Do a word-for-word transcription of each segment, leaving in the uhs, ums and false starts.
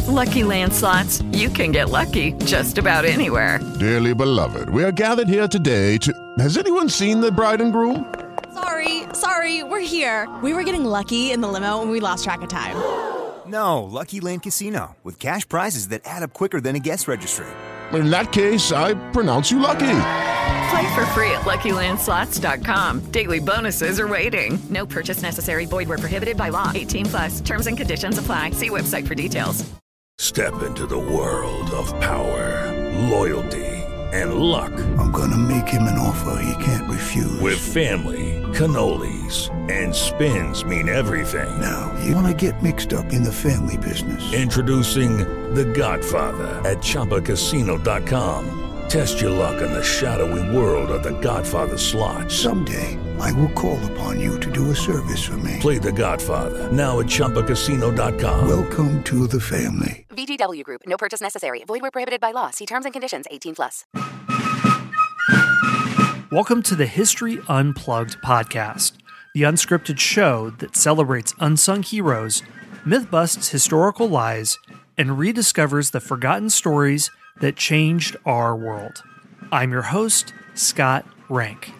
Lucky Land Slots, you can get lucky just about anywhere. Dearly beloved, we are gathered here today to... Has anyone seen the bride and groom? Sorry, sorry, we're here. We were getting lucky in the limo and we lost track of time. No, Lucky Land Casino, with cash prizes that add up quicker than a guest registry. In that case, I pronounce you lucky. Play for free at Lucky Land Slots dot com. Daily bonuses are waiting. No purchase necessary. Void where prohibited by law. eighteen plus. Terms and conditions apply. See website for details. Step into the world of power, loyalty, and luck. I'm gonna make him an offer he can't refuse. With family, cannolis, and spins mean everything. Now, you wanna get mixed up in the family business. Introducing The Godfather at Chumba Casino dot com. Test your luck in the shadowy world of The Godfather slot. Someday, I will call upon you to do a service for me. Play The Godfather, now at Chumba Casino dot com. Welcome to the family. V G W Group. No purchase necessary. Void where prohibited by law. See terms and conditions. eighteen plus. Welcome to the History Unplugged podcast, the unscripted show that celebrates unsung heroes, myth-busts historical lies, and rediscovers the forgotten stories that changed our world. I'm your host, Scott Rank.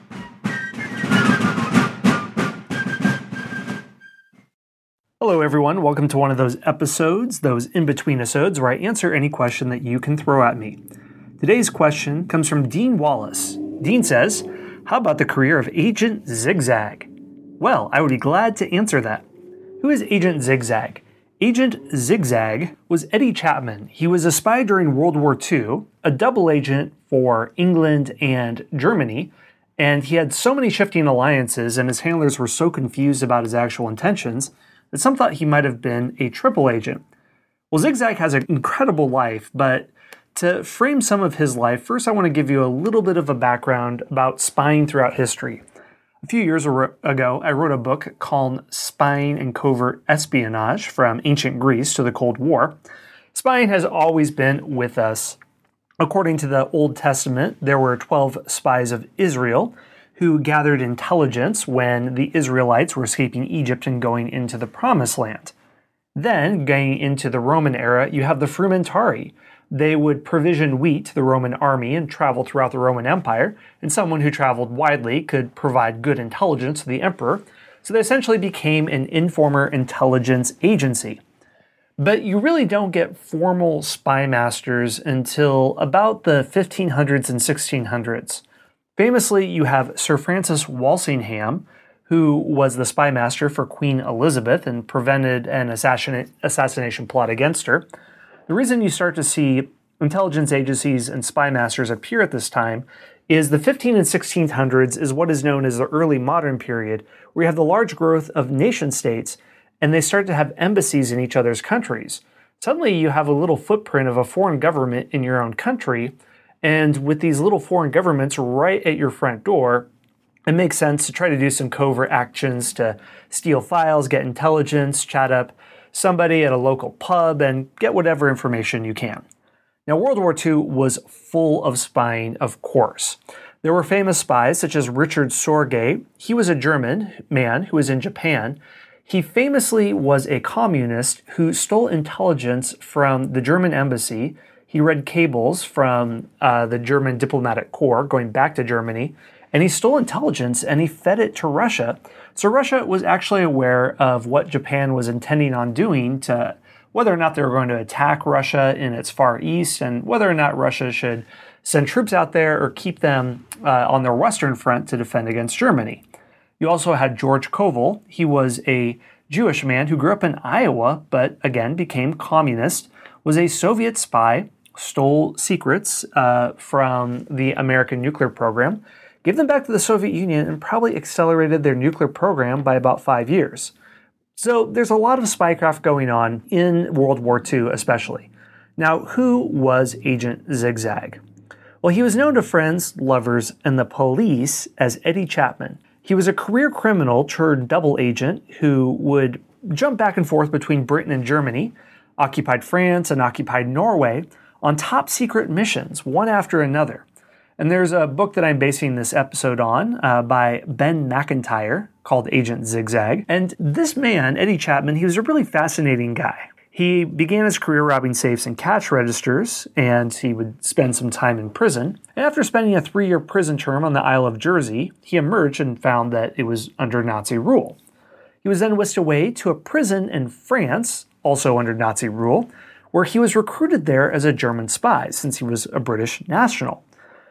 Hello everyone, welcome to one of those episodes, those in-between episodes, where I answer any question that you can throw at me. Today's question comes from Dean Wallace. Dean says, how about the career of Agent Zigzag? Well, I would be glad to answer that. Who is Agent Zigzag? Agent Zigzag was Eddie Chapman. He was a spy during World War Two, a double agent for England and Germany, and he had so many shifting alliances and his handlers were so confused about his actual intentions that some thought he might have been a triple agent. Well, Zigzag has an incredible life, but to frame some of his life, first I want to give you a little bit of a background about spying throughout history. A few years ago, I wrote a book called Spying and Covert Espionage from Ancient Greece to the Cold War. Spying has always been with us. According to the Old Testament, there were twelve spies of Israel who gathered intelligence when the Israelites were escaping Egypt and going into the Promised Land. Then, going into the Roman era, you have the Frumentarii. They would provision wheat to the Roman army and travel throughout the Roman Empire, and someone who traveled widely could provide good intelligence to the emperor, so they essentially became an informer intelligence agency. But you really don't get formal spy masters until about the fifteen hundreds and sixteen hundreds. Famously, you have Sir Francis Walsingham, who was the spy master for Queen Elizabeth and prevented an assassin- assassination plot against her. The reason you start to see intelligence agencies and spy masters appear at this time is the fifteen and sixteen hundreds is what is known as the early modern period, where you have the large growth of nation states and they start to have embassies in each other's countries. Suddenly you have a little footprint of a foreign government in your own country, and with these little foreign governments right at your front door, it makes sense to try to do some covert actions to steal files, get intelligence, chat up somebody at a local pub, and get whatever information you can. Now, World War Two was full of spying, of course. There were famous spies such as Richard Sorge. He was a German man who was in Japan. He famously was a communist who stole intelligence from the German embassy. He read cables from uh, the German diplomatic corps going back to Germany, and he stole intelligence and he fed it to Russia. So Russia was actually aware of what Japan was intending on doing, to whether or not they were going to attack Russia in its far east and whether or not Russia should send troops out there or keep them uh, on their western front to defend against Germany. You also had George Koval. He was a Jewish man who grew up in Iowa, but again became communist, was a Soviet spy, stole secrets uh, from the American nuclear program, gave them back to the Soviet Union, and probably accelerated their nuclear program by about five years. So there's a lot of spycraft going on in World War Two especially. Now, who was Agent Zigzag? Well, he was known to friends, lovers, and the police as Eddie Chapman. He was a career criminal turned double agent who would jump back and forth between Britain and Germany, occupied France and occupied Norway, on top secret missions, one after another. And there's a book that I'm basing this episode on uh, by Ben McIntyre called Agent Zigzag. And this man, Eddie Chapman, he was a really fascinating guy. He began his career robbing safes and cash registers, and he would spend some time in prison. And after spending a three-year prison term on the Isle of Jersey, he emerged and found that it was under Nazi rule. He was then whisked away to a prison in France, also under Nazi rule, where he was recruited there as a German spy, since he was a British national.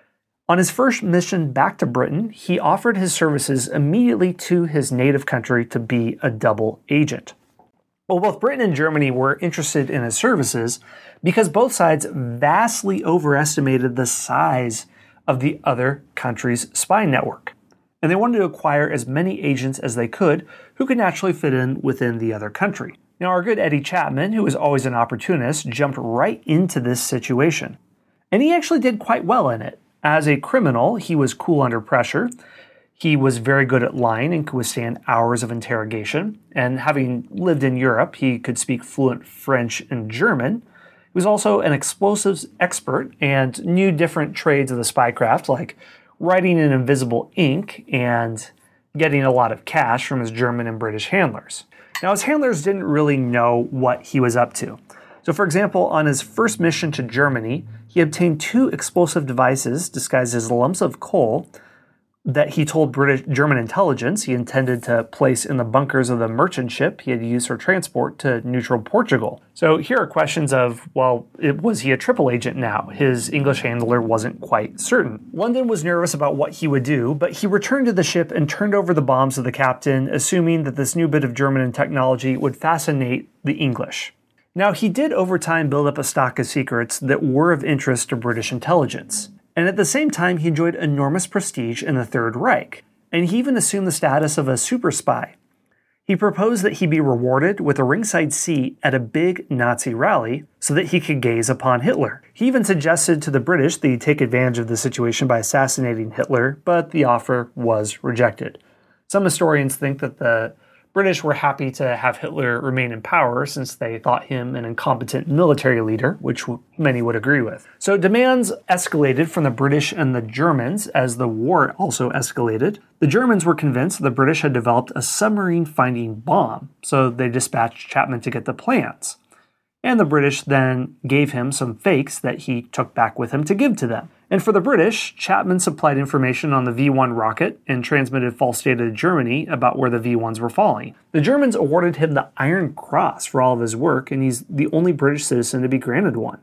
On his first mission back to Britain, he offered his services immediately to his native country to be a double agent. Well, both Britain and Germany were interested in his services because both sides vastly overestimated the size of the other country's spy network. And they wanted to acquire as many agents as they could who could naturally fit in within the other country. Now, our good Eddie Chapman, who was always an opportunist, jumped right into this situation. And he actually did quite well in it. As a criminal, he was cool under pressure. He was very good at lying and could withstand hours of interrogation. And having lived in Europe, he could speak fluent French and German. He was also an explosives expert and knew different trades of the spycraft, like writing in invisible ink and getting a lot of cash from his German and British handlers. Now, his handlers didn't really know what he was up to. So, for example, on his first mission to Germany, he obtained two explosive devices disguised as lumps of coal that he told British German intelligence he intended to place in the bunkers of the merchant ship he had used for transport to neutral Portugal. So here are questions of, well, it, was he a triple agent now? His English handler wasn't quite certain. London was nervous about what he would do, but he returned to the ship and turned over the bombs to the captain, assuming that this new bit of German technology would fascinate the English. Now, he did over time build up a stock of secrets that were of interest to British intelligence. And at the same time, he enjoyed enormous prestige in the Third Reich, and he even assumed the status of a super spy. He proposed that he be rewarded with a ringside seat at a big Nazi rally so that he could gaze upon Hitler. He even suggested to the British that he take advantage of the situation by assassinating Hitler, but the offer was rejected. Some historians think that the British were happy to have Hitler remain in power since they thought him an incompetent military leader, which many would agree with. So demands escalated from the British and the Germans as the war also escalated. The Germans were convinced the British had developed a submarine-finding bomb, so they dispatched Chapman to get the plans. And the British then gave him some fakes that he took back with him to give to them. And for the British, Chapman supplied information on the V one rocket and transmitted false data to Germany about where the V ones were falling. The Germans awarded him the Iron Cross for all of his work, and he's the only British citizen to be granted one.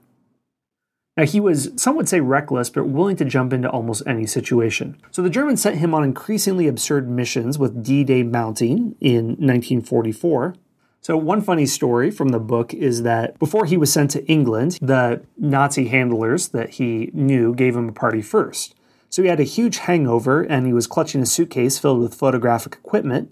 Now, he was, some would say, reckless, but willing to jump into almost any situation. So the Germans sent him on increasingly absurd missions, with D-Day mounting in nineteen forty-four. So one funny story from the book is that before he was sent to England, the Nazi handlers that he knew gave him a party first. So he had a huge hangover, and he was clutching a suitcase filled with photographic equipment.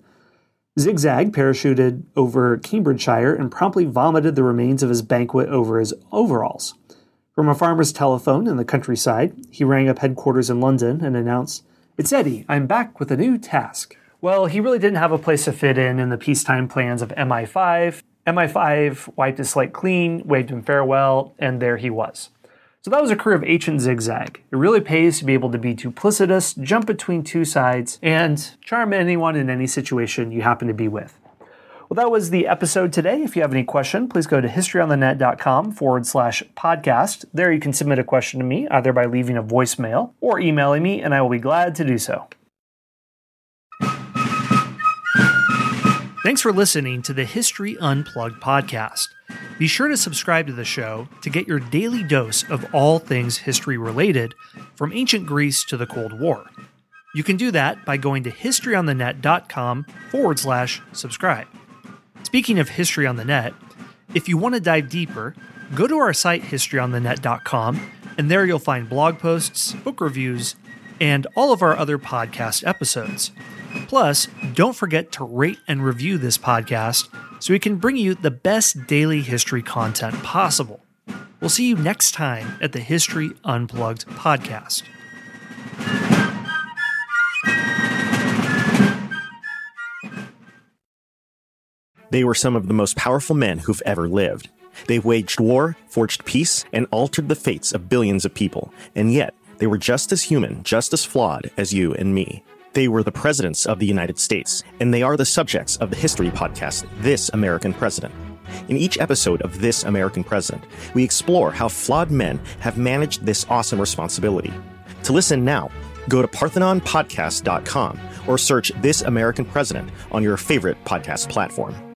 Zigzag parachuted over Cambridgeshire and promptly vomited the remains of his banquet over his overalls. From a farmer's telephone in the countryside, he rang up headquarters in London and announced, "It's Eddie, I'm back with a new task." Well, he really didn't have a place to fit in in the peacetime plans of M I five. M I five wiped his slate clean, waved him farewell, and there he was. So that was a career of ancient zigzag. It really pays to be able to be duplicitous, jump between two sides, and charm anyone in any situation you happen to be with. Well, that was the episode today. If you have any question, please go to historyonthenet.com forward slash podcast. There you can submit a question to me, either by leaving a voicemail or emailing me, and I will be glad to do so. Thanks for listening to the History Unplugged podcast. Be sure to subscribe to the show to get your daily dose of all things history-related, from ancient Greece to the Cold War. You can do that by going to historyonthenet.com forward slash subscribe. Speaking of History on the Net, if you want to dive deeper, go to our site historyonthenet dot com, and there you'll find blog posts, book reviews, and all of our other podcast episodes. Plus, don't forget to rate and review this podcast so we can bring you the best daily history content possible. We'll see you next time at the History Unplugged podcast. They were some of the most powerful men who've ever lived. They waged war, forged peace, and altered the fates of billions of people. And yet, they were just as human, just as flawed as you and me. They were the presidents of the United States, and they are the subjects of the History podcast, This American President. In each episode of This American President, we explore how flawed men have managed this awesome responsibility. To listen now, go to parthenon podcast dot com or search This American President on your favorite podcast platform.